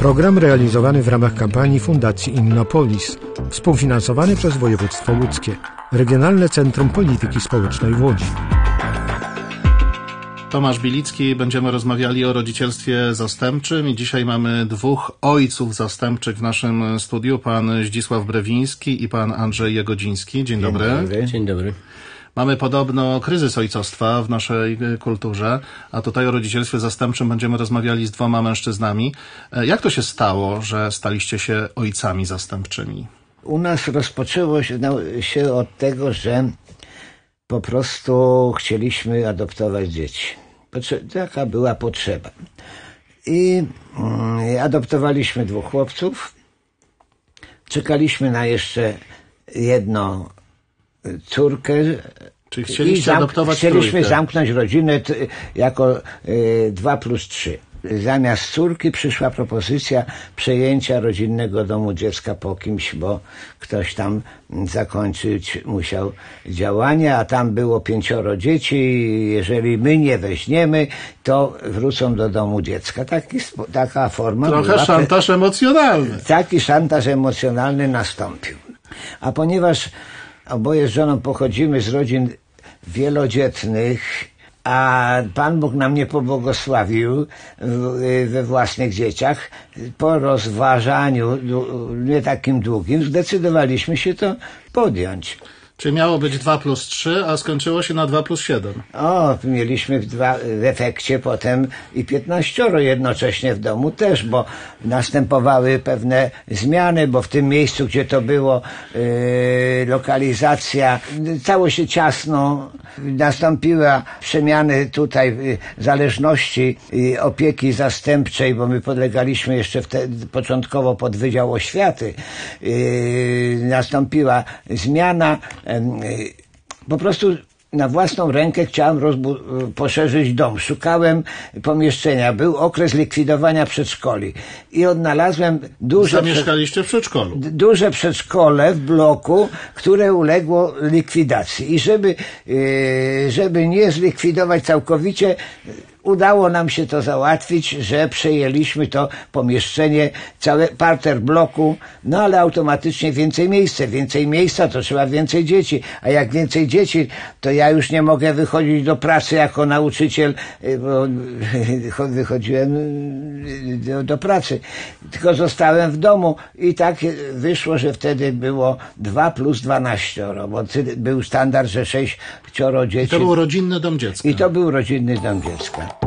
Program realizowany w ramach kampanii Fundacji Innopolis, współfinansowany przez województwo łódzkie, Regionalne Centrum Polityki Społecznej w Łodzi. Tomasz Bilicki, będziemy rozmawiali o rodzicielstwie zastępczym i dzisiaj mamy dwóch ojców zastępczych w naszym studiu, pan Zdzisław Brewiński i pan Andrzej Jagodziński. Dzień dobry. Dzień dobry. Mamy podobno kryzys ojcostwa w naszej kulturze, a tutaj o rodzicielstwie zastępczym będziemy rozmawiali z dwoma mężczyznami. Jak to się stało, że staliście się ojcami zastępczymi? U nas rozpoczęło się od tego, że po prostu chcieliśmy adoptować dzieci. Taka była potrzeba. I adoptowaliśmy dwóch chłopców. Czekaliśmy na jeszcze jedną córkę. Czyli chcieliście adoptować Chcieliśmy trójkę. zamknąć rodzinę jako 2+3. Zamiast córki przyszła propozycja przejęcia rodzinnego domu dziecka po kimś, bo ktoś tam zakończyć musiał działania, a tam było 5 dzieci. Jeżeli my nie weźmiemy, to wrócą do domu dziecka. Taka forma Trochę była. szantaż emocjonalny. Taki szantaż emocjonalny nastąpił. A ponieważ oboje z żoną pochodzimy z rodzin wielodzietnych, a Pan Bóg nam nie pobłogosławił we własnych dzieciach, po rozważaniu nie takim długim zdecydowaliśmy się to podjąć. Czyli miało być 2+3, a skończyło się na 2+7. Mieliśmy w efekcie potem i 15 jednocześnie w domu też, bo następowały pewne zmiany, bo w tym miejscu, gdzie to było lokalizacja, stało się ciasno, nastąpiła przemiany tutaj zależności i opieki zastępczej, bo my podlegaliśmy jeszcze początkowo pod Wydział Oświaty, nastąpiła zmiana. Po prostu na własną rękę chciałem poszerzyć dom. Szukałem pomieszczenia. Był okres likwidowania przedszkoli i odnalazłem Zamieszkaliście w przedszkolu. duże przedszkole w bloku, które uległo likwidacji. I żeby nie zlikwidować całkowicie, udało nam się to załatwić, że przejęliśmy to pomieszczenie, cały parter bloku, ale automatycznie więcej miejsca, to trzeba więcej dzieci, a jak więcej dzieci, to ja już nie mogę wychodzić do pracy jako nauczyciel, bo wychodziłem do pracy, tylko zostałem w domu i tak wyszło, że wtedy było 2+12, bo był standard, że 6 dzieci. I to był rodzinny dom dziecka. I to był rodzinny dom dziecka.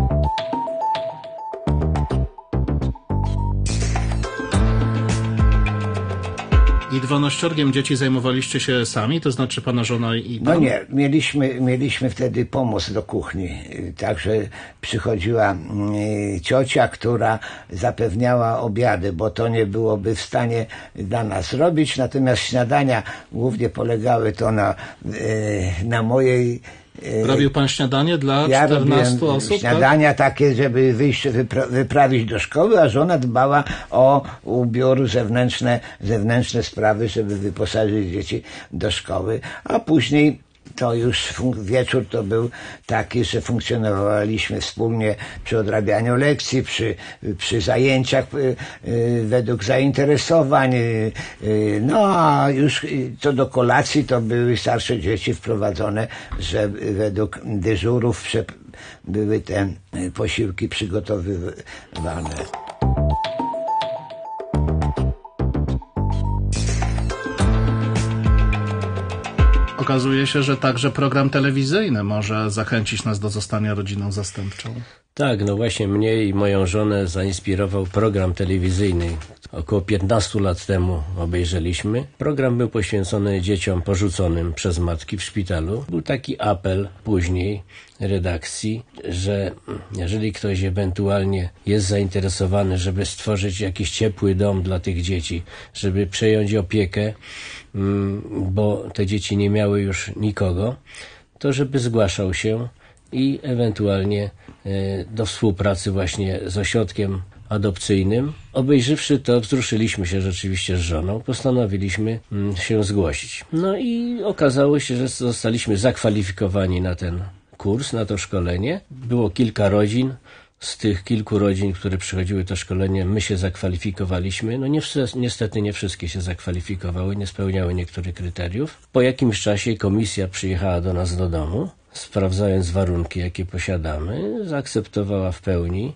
I 12 dzieci zajmowaliście się sami, to znaczy pana żona i pan? No nie, mieliśmy wtedy pomoc do kuchni, także przychodziła ciocia, która zapewniała obiady, bo to nie byłoby w stanie dla nas robić, natomiast śniadania głównie polegały to na mojej. Robił pan śniadanie dla 14 osób? Śniadania takie, żeby wyjść, wyprawić do szkoły, a żona dbała o ubiór, zewnętrzne sprawy, żeby wyposażyć dzieci do szkoły, a później to już wieczór to był taki, że funkcjonowaliśmy wspólnie przy odrabianiu lekcji, przy zajęciach według zainteresowań. A już co do kolacji to były starsze dzieci wprowadzone, że według dyżurów były te posiłki przygotowywane. Okazuje się, że także program telewizyjny może zachęcić nas do zostania rodziną zastępczą. Tak, no właśnie mnie i moją żonę zainspirował program telewizyjny. Około 15 lat temu obejrzeliśmy. Program był poświęcony dzieciom porzuconym przez matki w szpitalu. Był taki apel później redakcji, że jeżeli ktoś ewentualnie jest zainteresowany, żeby stworzyć jakiś ciepły dom dla tych dzieci, żeby przejąć opiekę, bo te dzieci nie miały już nikogo, to żeby zgłaszał się i ewentualnie do współpracy właśnie z ośrodkiem adopcyjnym. Obejrzywszy to, wzruszyliśmy się rzeczywiście z żoną, postanowiliśmy się zgłosić. No i okazało się, że zostaliśmy zakwalifikowani na ten kurs, na to szkolenie. Było kilka rodzin, z tych kilku rodzin, które przychodziły to szkolenie, my się zakwalifikowaliśmy. No niestety nie wszystkie się zakwalifikowały, nie spełniały niektórych kryteriów. Po jakimś czasie komisja przyjechała do nas do domu, sprawdzając warunki, jakie posiadamy, zaakceptowała w pełni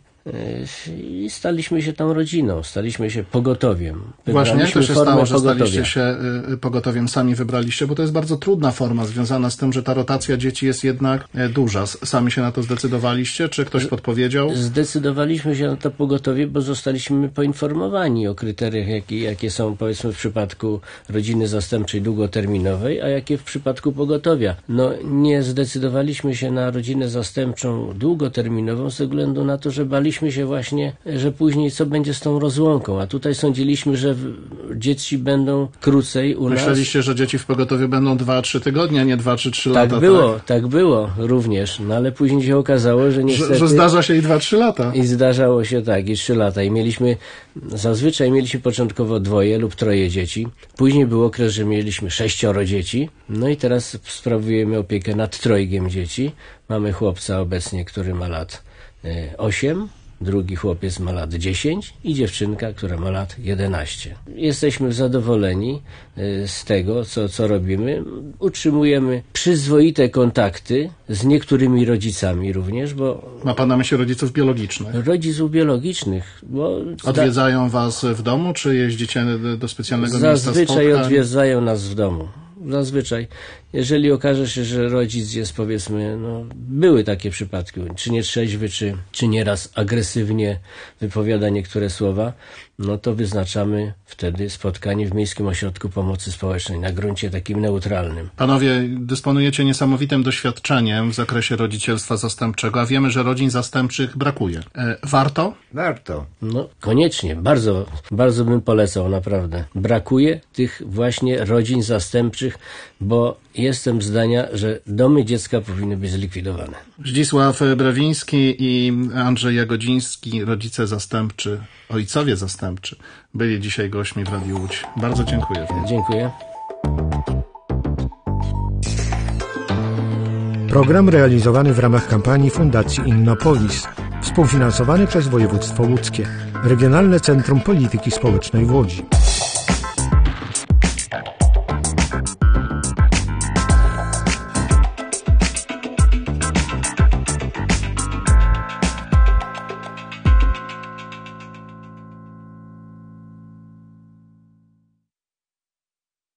i staliśmy się tą rodziną, staliśmy się pogotowiem. Właśnie, jak to się stało, że pogotowia. staliście się pogotowiem, sami wybraliście, bo to jest bardzo trudna forma związana z tym, że ta rotacja dzieci jest jednak duża. Sami się na to zdecydowaliście, czy ktoś podpowiedział? Zdecydowaliśmy się na to pogotowie, bo zostaliśmy poinformowani o kryteriach, jakie są, powiedzmy, w przypadku rodziny zastępczej długoterminowej, a jakie w przypadku pogotowia. No, nie zdecydowaliśmy się na rodzinę zastępczą długoterminową ze względu na to, że baliśmy się właśnie, że później co będzie z tą rozłąką, a tutaj sądziliśmy, że dzieci będą krócej u nas. Myśleliście, że dzieci w pogotowiu będą 2-3 tygodnie, a nie 2-3 lata. Tak było również, no ale później się okazało, że niestety... Że zdarza się i 2-3 lata. I zdarzało się tak, i 3 lata. I zazwyczaj mieliśmy początkowo 2 lub 3 dzieci. Później był okres, że mieliśmy 6 dzieci. No i teraz sprawujemy opiekę nad 3 dzieci. Mamy chłopca obecnie, który ma lat 8, drugi chłopiec ma lat 10 i dziewczynka, która ma lat 11. Jesteśmy zadowoleni z tego, co robimy. Utrzymujemy przyzwoite kontakty z niektórymi rodzicami również, bo... Ma pan na myśli rodziców biologicznych? Rodziców biologicznych, bo... Odwiedzają was w domu, czy jeździcie do specjalnego miejsca spotkań? Zazwyczaj odwiedzają nas w domu. Zazwyczaj. Jeżeli okaże się, że rodzic jest, powiedzmy, były takie przypadki, czy nietrzeźwy, czy nieraz agresywnie wypowiada niektóre słowa, no to wyznaczamy wtedy spotkanie w Miejskim Ośrodku Pomocy Społecznej na gruncie takim neutralnym. Panowie, dysponujecie niesamowitym doświadczeniem w zakresie rodzicielstwa zastępczego, a wiemy, że rodzin zastępczych brakuje. Warto? Warto. No koniecznie, bardzo, bardzo bym polecał, naprawdę. Brakuje tych właśnie rodzin zastępczych, bo jestem zdania, że domy dziecka powinny być zlikwidowane. Zdzisław Brewiński i Andrzej Jagodziński, rodzice zastępczy, ojcowie zastępczy, byli dzisiaj gośćmi w Radiu Łódź. Bardzo dziękuję. Dziękuję. Program realizowany w ramach kampanii Fundacji Innopolis, współfinansowany przez województwo łódzkie, Regionalne Centrum Polityki Społecznej w Łodzi.